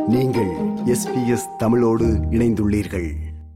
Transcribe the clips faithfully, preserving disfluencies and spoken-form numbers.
நீங்கள் S B S தமிழோடு இணைந்துள்ளீர்கள்.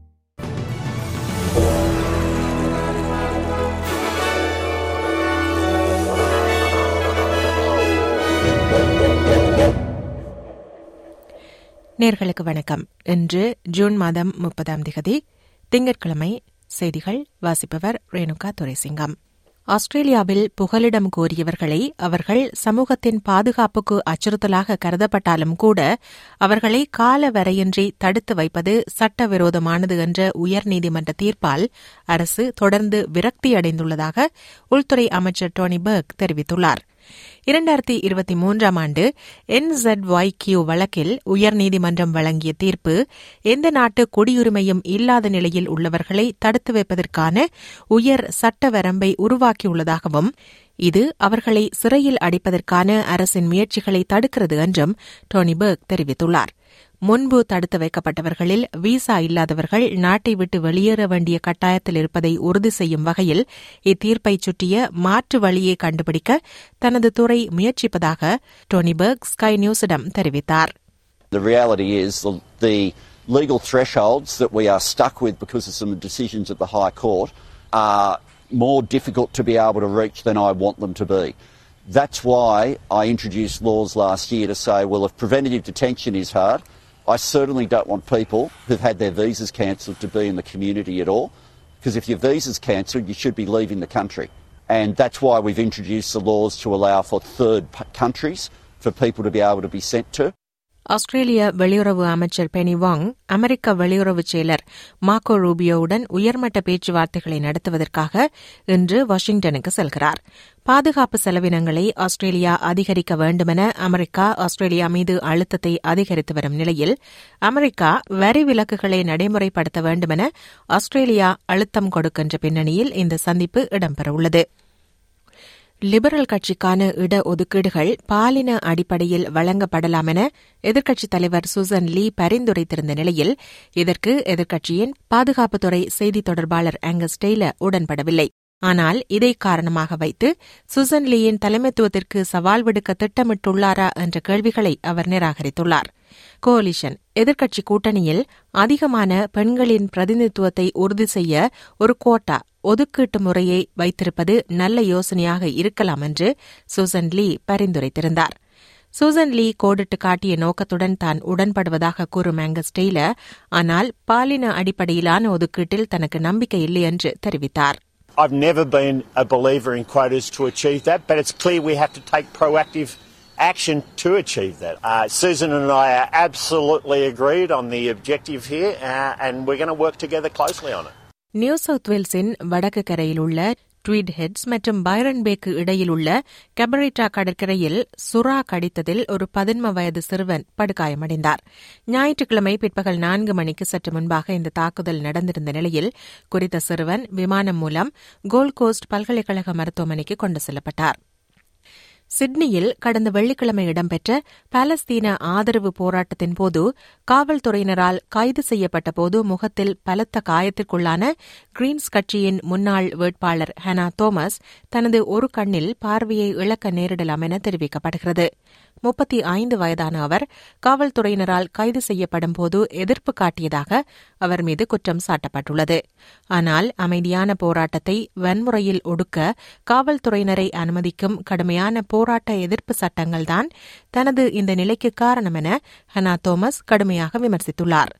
நேர்களுக்கு வணக்கம். இன்று ஜூன் மாதம் முப்பதாம் திகதி திங்கட்கிழமை. செய்திகள் வாசிப்பவர் ரேணுகா துரைசிங்கம். ஆஸ்திரேலியாவில் புகலிடம் கோரியவர்களை அவர்கள் சமூகத்தின் பாதுகாப்புக்கு அச்சுறுத்தலாக கருதப்பட்டாலும் கூட அவர்களை கால வரையின்றி தடுத்து வைப்பது சட்டவிரோதமானது என்ற உயர்நீதிமன்ற தீர்ப்பால் அரசு தொடர்ந்து விரக்தியடைந்துள்ளதாக உள்துறை அமைச்சர் டோனி பெர்க் தெரிவித்துள்ளார். இரண்டாயிரத்தி இருபத்தி மூன்றாம் ஆண்டு என் இசட் ஒய் கியூ வழக்கில் உயர்நீதிமன்றம் வழங்கிய தீர்ப்பு எந்த நாட்டு குடியுரிமையும் இல்லாத நிலையில் உள்ளவர்களை தடுத்து வைப்பதற்கான உயர் சட்ட வரம்பை உருவாக்கியுள்ளதாகவும் இது அவர்களை சிறையில் அடைப்பதற்கான அரசின் முயற்சிகளை தடுக்கிறது என்றும் டோனி பெர்க் தெரிவித்துள்ளார். முன்பு தடுத்து வைக்கப்பட்டவர்களில் விசா இல்லாதவர்கள் நாட்டை விட்டு வெளியேற வேண்டிய கட்டாயத்தில் இருப்பதை உறுதி செய்யும் வகையில் இத்தீர்ப்பை சுற்றிய மாற்று வழியை கண்டுபிடிக்க தனது துறை முயற்சிப்பதாக டோனி பெர்க் ஸ்கை நியூஸிடம் தெரிவித்தார். The reality is the, the legal thresholds that we are stuck with because of some decisions of the High Court are more difficult to be able to reach than I want them to be. That's why I introduced laws last year to say, well, if preventative detention is hard, I certainly don't want people who've had their visas cancelled to be in the community at all, because if your visa's cancelled, you should be leaving the country. And that's why we've introduced the laws to allow for third countries for people to be able to be sent to. ஆஸ்திரேலிய வெளியுறவு அமைச்சர் பெனி வாங் அமெரிக்க வெளியுறவு செயலர் Marco ரூபியோவுடன் உயர்மட்ட பேச்சுவார்த்தைகளை நடத்துவதற்காக இன்று வாஷிங்டனுக்கு செல்கிறார். பாதுகாப்பு செலவினங்களை ஆஸ்திரேலியா அதிகரிக்க வேண்டுமென அமெரிக்கா ஆஸ்திரேலியா மீது அழுத்தத்தை அதிகரித்து வரும் நிலையில் அமெரிக்கா வரி விலக்குகளை நடைமுறைப்படுத்த வேண்டுமென ஆஸ்திரேலியா அழுத்தம் கொடுக்கின்ற பின்னணியில் இந்த சந்திப்பு இடம்பெறவுள்ளது. லிபரல் கட்சிக்கான இட ஒதுக்கீடுகள் பாலின அடிப்படையில் வழங்கப்படலாம் என எதிர்க்கட்சித் தலைவர் சூசன் லீ பரிந்துரைத்திருந்த நிலையில் இதற்கு எதிர்க்கட்சியின் பாதுகாப்புத்துறை செய்தித் தொடர்பாளர் ஆங்கஸ் டெய்லர் உடன்படவில்லை. ஆனால் இதை காரணமாக வைத்து சூசன் லீயின் தலைமைத்துவத்திற்கு சவால் விடுக்க திட்டமிட்டுள்ளாரா என்ற கேள்விகளை அவர் நிராகரித்துள்ளார். கோலிஷன் எதிர்க்கட்சி கூட்டணியில் அதிகமான பெண்களின் பிரதிநிதித்துவத்தை உறுதி செய்ய ஒரு கோட்டா ஒதுக்கீட்டு முறையை வைத்திருப்பது நல்ல யோசனையாக இருக்கலாம் என்று சூசன் லீ பரிந்துரைத்திருந்தார். சூசன் லீ கோடிட்டு காட்டிய நோக்கத்துடன் தான் உடன்படுவதாக கூறும் ஆங்கஸ் டெய்லர், ஆனால் பாலின அடிப்படையிலான ஒதுக்கீட்டில் தனக்கு நம்பிக்கை இல்லை என்று தெரிவித்தார். I've never been a believer in quotas to achieve that, but it's clear we have to take proactive action to achieve that. Uh, Susan and I are absolutely agreed on the objective here, uh, and we're going to work together closely on it. New South வேல்ஸின் வடக்கு கரையில் உள்ள Tweed Heads மற்றும் Byron பேக்கு இடையில் உள்ள கெபரிட்டா கடற்கரையில் சுறா கடித்ததில் ஒரு பதின்ம வயது சிறுவன் படுகாயமடைந்தார். ஞாயிற்றுக்கிழமை பிற்பகல் நான்கு மணிக்கு சற்று முன்பாக இந்த தாக்குதல் நடந்திருந்த நிலையில் குறித்த சிறுவன் விமானம் மூலம் கோல்ட் கோஸ்ட் பல்கலைக்கழக மருத்துவமனைக்கு கொண்டு செல்லப்பட்டார். சிட்னியில் கடந்த வெள்ளிக்கிழமை இடம்பெற்ற பாலஸ்தீன ஆதரவு போராட்டத்தின் போது காவல்துறையினரால் கைது செய்யப்பட்ட போது முகத்தில் பலத்த காயத்திற்குள்ளான கிரீன்ஸ் கட்சியின் முன்னாள் வேட்பாளர் ஹனா தோமஸ் தனது ஒரு கண்ணில் பார்வையை இழக்க நேரிடலாம் என தெரிவிக்கப்படுகிறது. முப்பத்தி ஐந்து வயதான அவர் காவல்துறையினரால் கைது செய்யப்படும் போது எதிர்ப்பு காட்டியதாக அவர் மீது குற்றம் சாட்டப்பட்டுள்ளது. ஆனால் அமைதியான போராட்டத்தை வன்முறையில் ஒடுக்க காவல்துறையினரை அனுமதிக்கும் கடுமையான போராட்ட எதிர்ப்பு சட்டங்கள்தான் தனது இந்த நிலைக்கு காரணம் என ஹனா தோமஸ் கடுமையாக விமர்சித்துள்ளார்.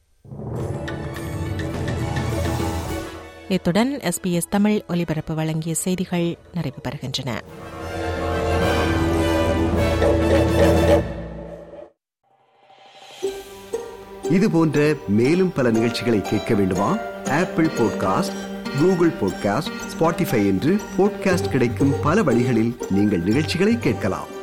இத்துடன் எஸ் பி எஸ் தமிழ் ஒலிபரப்பு வழங்கிய செய்திகள் நிறைவு பெறுகின்றன. இது போன்ற மேலும் பல நிகழ்ச்சிகளை கேட்க வேண்டுமா? Apple podcast, Google podcast, Spotify என்று பாட்காஸ்ட் கிடைக்கும் பல வழிகளில் நீங்கள் நிகழ்ச்சிகளை கேட்கலாம்.